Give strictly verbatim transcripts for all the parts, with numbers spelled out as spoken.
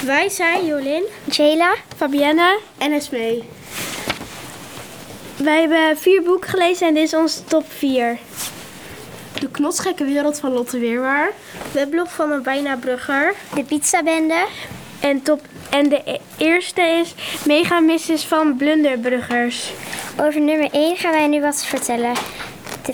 Wij zijn Jolien, Jayla, Fabienne en Esmee. Wij hebben vier boeken gelezen en dit is onze top vier. De knotsgekke wereld van Lotte Weerwaar. Weblog van een bijna brugger. de pizzabende. En, top, en de e- eerste is Mega Misses van Blunderbruggers. Over nummer één gaan wij nu wat vertellen. De,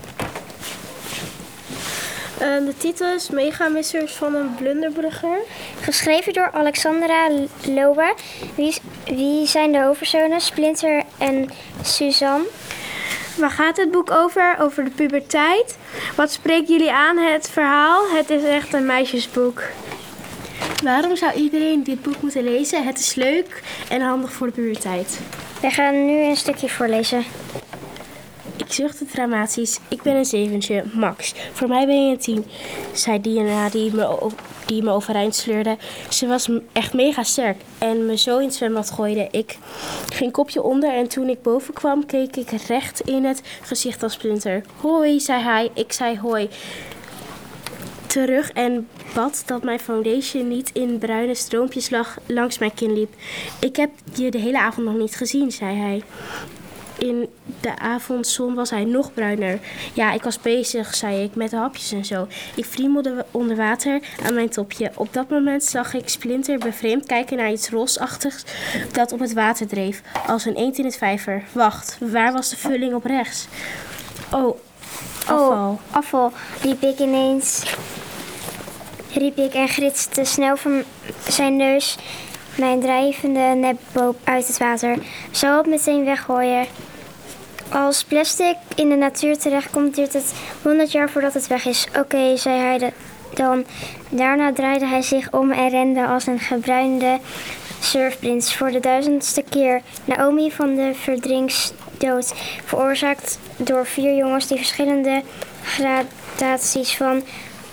Uh, de titel is Mega Missers van een Blunderbrugger. geschreven door Alexandra Lobe. Wie, wie zijn de hoofdpersonen? Splinter en Suzanne. Waar gaat het boek over? Over de puberteit. Wat spreekt jullie aan, het verhaal? Het is echt een meisjesboek. Waarom zou iedereen dit boek moeten lezen? Het is leuk en handig voor de puberteit. Wij gaan nu een stukje voorlezen. Ik zuchtte dramatisch. Ik ben een zeventje, Max. Voor mij ben je een tien, zei Diana die me, o- die me overeind sleurde. Ze was m- echt mega sterk en me zo in het zwembad gooide. Ik ging kopje onder en toen ik boven kwam, keek ik recht in het gezicht van Splinter. Hoi, zei hij. Ik zei hoi. Terug en bad dat mijn foundation niet in bruine stroompjes lag, langs mijn kin liep. Ik heb je de hele avond nog niet gezien, zei hij. In de avondzon was hij nog bruiner. Ja, ik was bezig, zei ik, met de hapjes en zo. Ik friemelde onder water aan mijn topje. Op dat moment zag ik Splinter bevreemd kijken naar iets rosachtigs dat op het water dreef, als een eend in het vijver. Wacht, waar was de vulling op rechts? Oh, afval. Oh, afval, riep ik ineens. Riep ik en gritste snel van zijn neus mijn drijvende nepboot uit het water. Zou het meteen weggooien. Als plastic in de natuur terechtkomt, duurt het honderd jaar voordat het weg is. Oké, okay, zei hij de- dan. Daarna draaide hij zich om en rende als een gebruinde surfprins voor de duizendste keer. Naomi van de verdrinksdood, veroorzaakt door vier jongens die verschillende gradaties van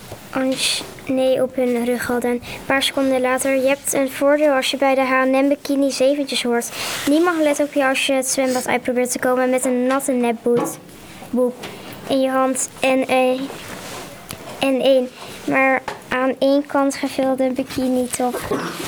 nee op hun rug hadden. Een paar seconden later, je hebt een voordeel als je bij de H en M bikini zeventjes hoort. Niemand let op je als je het zwembad uit probeert te komen met een natte nepboot boep in je hand en een, en één, maar aan één kant gevulde bikini top.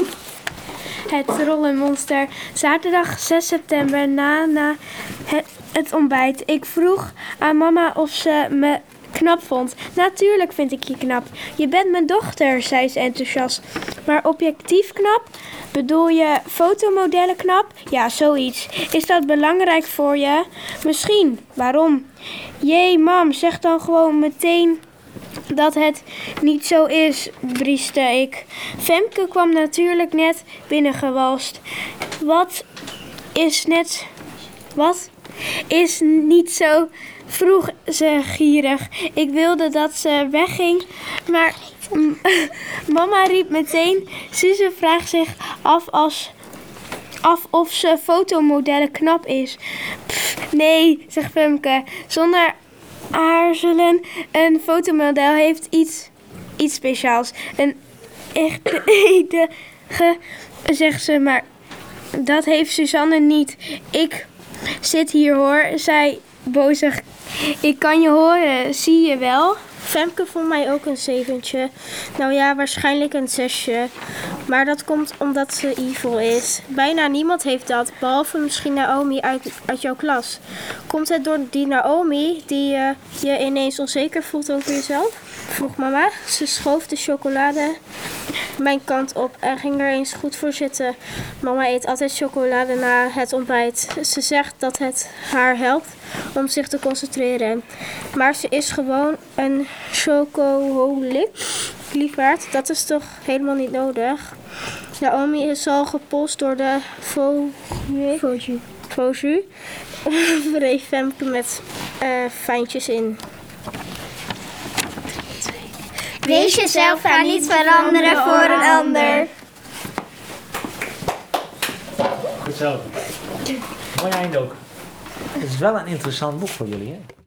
Het trollenmonster. Zaterdag zes september na, na het, het ontbijt. Ik vroeg aan mama of ze me knap vond. Natuurlijk vind ik je knap. Je bent mijn dochter, zei ze enthousiast. Maar objectief knap? Bedoel je fotomodellen knap? Ja, zoiets. Is dat belangrijk voor je? Misschien. Waarom? Jee, mam, zeg dan gewoon meteen dat het niet zo is, brieste ik. Femke kwam natuurlijk net binnengewalst. Wat is net... Wat is niet zo... vroeg ze gierig. Ik wilde dat ze wegging, maar m- mama riep meteen. Suze vraagt zich af, als, af of ze fotomodellen knap is. Pff, nee, zegt Femke. Zonder aarzelen, een fotomodel heeft iets, iets speciaals. Een echte enige, zegt ze, maar dat heeft Suzanne niet. Ik zit hier hoor, zei bozig. Ik kan je horen, zie je wel? Femke vond mij ook een zeventje. Nou ja, waarschijnlijk een zesje. Maar dat komt omdat ze evil is. Bijna niemand heeft dat, behalve misschien Naomi uit, uit jouw klas. Komt het door die Naomi die uh, je ineens onzeker voelt over jezelf? Vroeg mama. Ze schoof de chocolade mijn kant op en ging er eens goed voor zitten. Mama eet altijd chocolade na het ontbijt. Ze zegt dat het haar helpt om zich te concentreren. Maar ze is gewoon een chocoholic. Liefwaard, dat is toch helemaal niet nodig? Naomi is al gepolst door de Fauju. Fauju. Wreef Femke met uh, fijntjes in. Wees jezelf, ga niet veranderen voor een ander. Goed zo. Mooi eind ook. Het is wel een interessant boek voor jullie, hè?